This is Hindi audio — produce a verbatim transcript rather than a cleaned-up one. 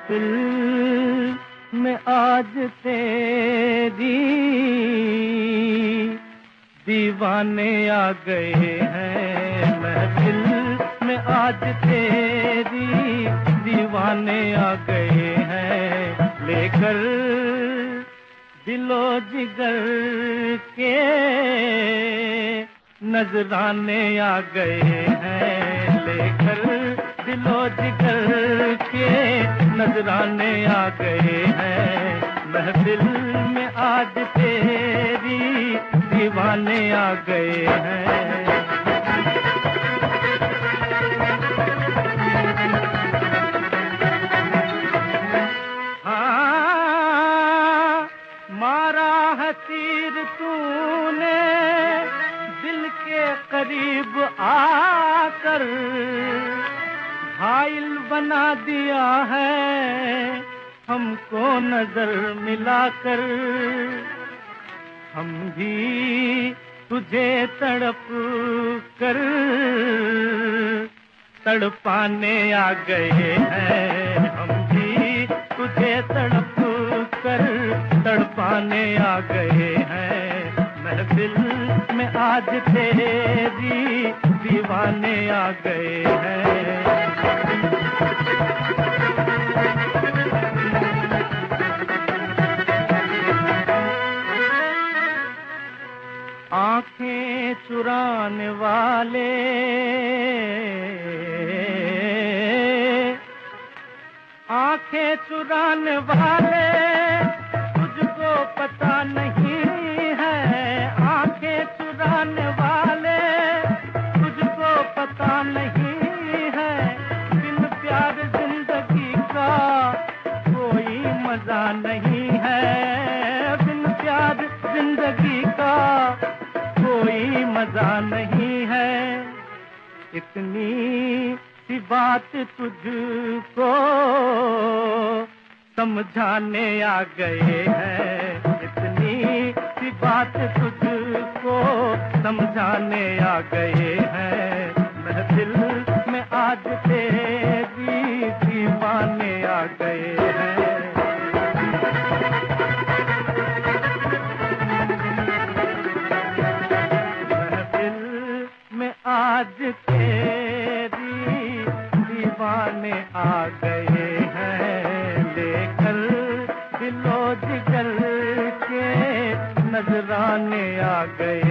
महफिल में आज तेरी दीवाने आ गए हैं। महफिल में आज तेरी दीवाने आ गए हैं। लेकर दिलो जिगर के नजराने आ गए हैं। लेकर दिलो जिगर के नजराने आ गए हैं। महफिल में आज तेरी दीवाने आ गए हैं। हाँ, मारा है तीर तूने दिल के करीब आकर, घायल बना दिया है हमको नजर मिलाकर। हम भी तुझे तड़प कर तड़पाने आ गए हैं। हम भी तुझे तड़प कर तड़पाने आ गए हैं। महफिल में आज तेरी दीवाने आ गए हैं। आंखें चुराने वाले आंखें चुराने वाले तुझको पता नहीं है। आंखें चुराने वाले तुझको पता नहीं है। बिन प्यार जिंदगी का कोई मजा नहीं है। बिन प्यार जिंदगी का कोई मजा नहीं है। इतनी सी बात तुझको समझाने आ गए हैं। इतनी सी बात तुझको समझाने आ गए हैं। महफिल में आज तेरी दीवाने आ गए हैं। आज तेरी दीवाने आ गए हैं। लेकर दिलो जिगर के नजराने आ गए